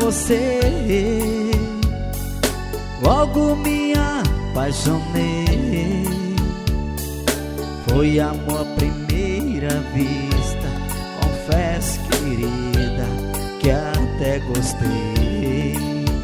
você, logo me apaixonei. Foi amor à primeira vista. Confesso, querida, que até gostei.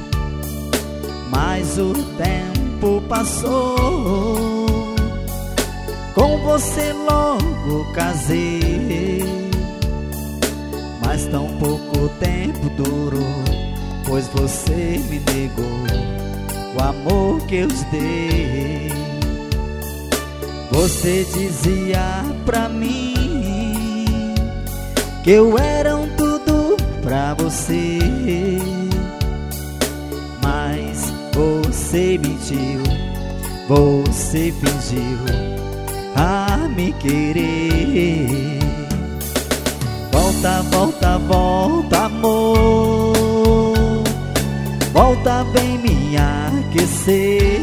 Mas o tempo passou, com você logo casei. Mas tão pouco tempo durou, pois você me negou o amor que eu te dei. Você dizia pra mim que eu era um tudo pra você, mas você mentiu, você fingiu a me querer. Volta, volta, volta, amor, volta, vem me aquecer.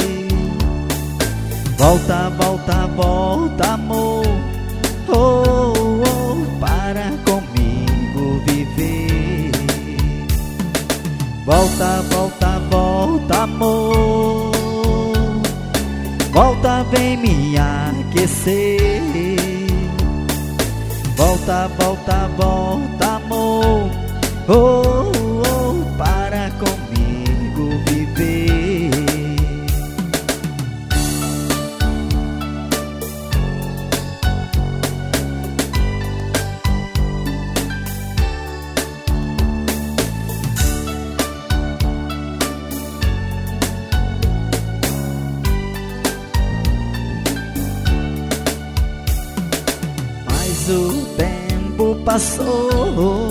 Volta, volta, volta, amor, oh, oh, para comigo viver. Volta, volta, volta, amor, volta, vem me aquecer. Volta, volta, volta, amor, oh, oh, para comigo viver. Mas o tempo passou,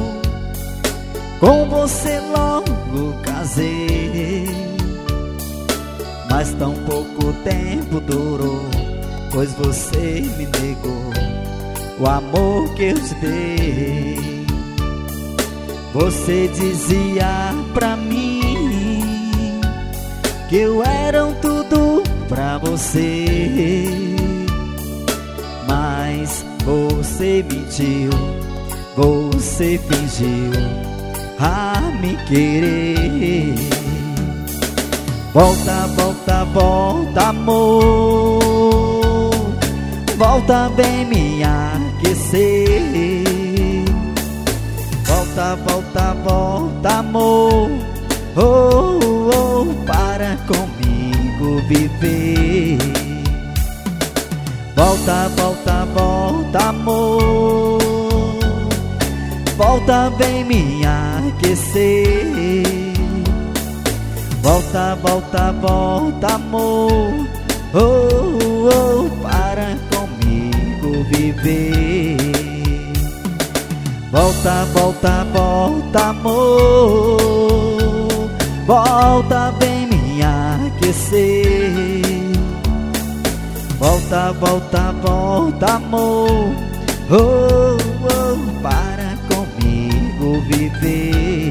com você logo casei. Mas tão pouco tempo durou, pois você me negou o amor que eu te dei. Você dizia pra mim que eu era um tudo pra você, mas você mentiu, você fingiu a me querer. Volta, volta, volta, amor, volta, vem me aquecer. Volta, volta, volta, amor, oh, oh, para comigo viver. Volta, volta, volta, amor, volta, vem me aquecer. Volta, volta, volta, amor, oh, oh, para comigo viver. Volta, volta, volta, amor, volta, vem me aquecer. Volta, volta, volta, amor, oh, oh, para comigo viver.